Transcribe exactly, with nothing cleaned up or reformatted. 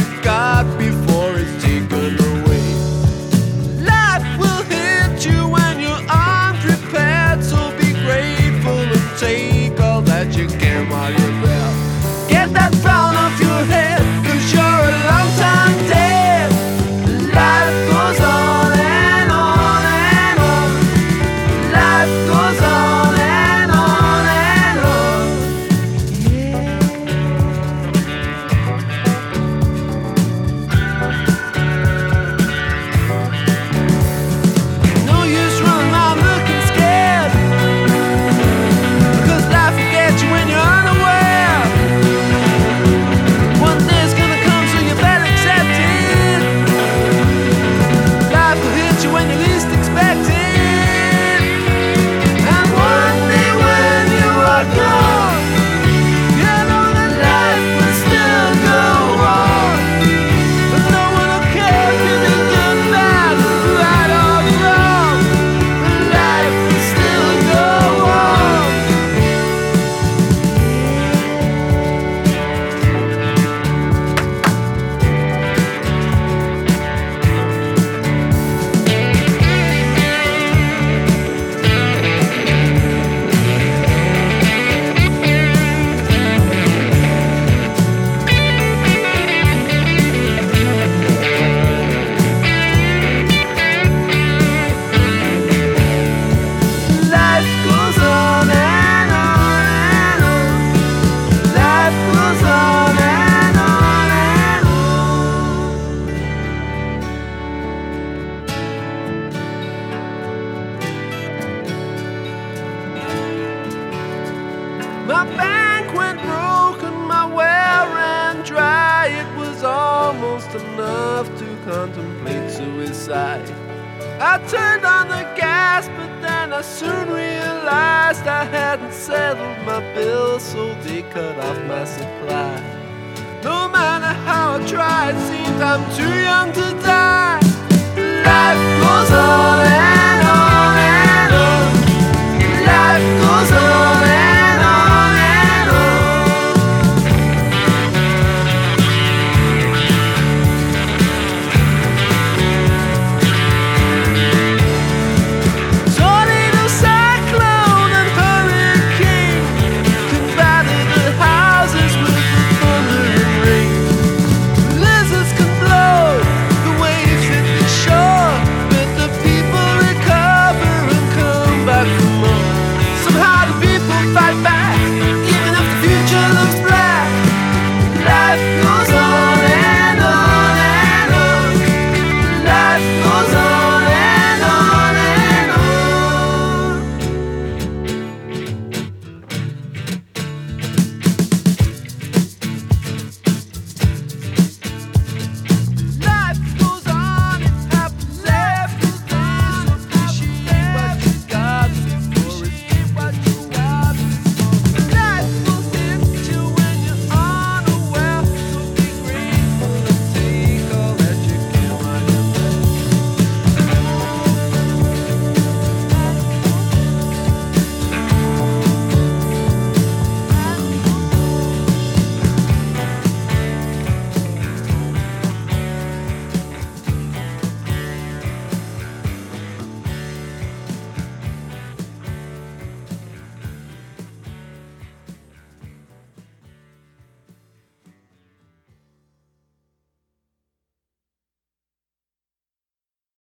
you got before it's taken away. Life will hit you when you're unprepared, so be grateful and take all that you can while you're there. Get that frown off your head, cause you're a long time dead. Life goes on and on and on. Life goes on and on and on. No use running around looking scared, because life will get you when you're unaware. One day's gonna come, so you better accept it. Life will hit you when you least expect it. And one day when you are gone, you know that life will still go on. But no one will care if you did good, bad, right or wrong. Life will still go on. Life goes on and on and on. Life goes on and on and on. My bank went broken, my well ran dry. It was almost enough to contemplate suicide. I turned on the gas, but then I soon realized I hadn't settled my bills, so they cut off my supply. No matter how I tried, seems I'm too young to die. Life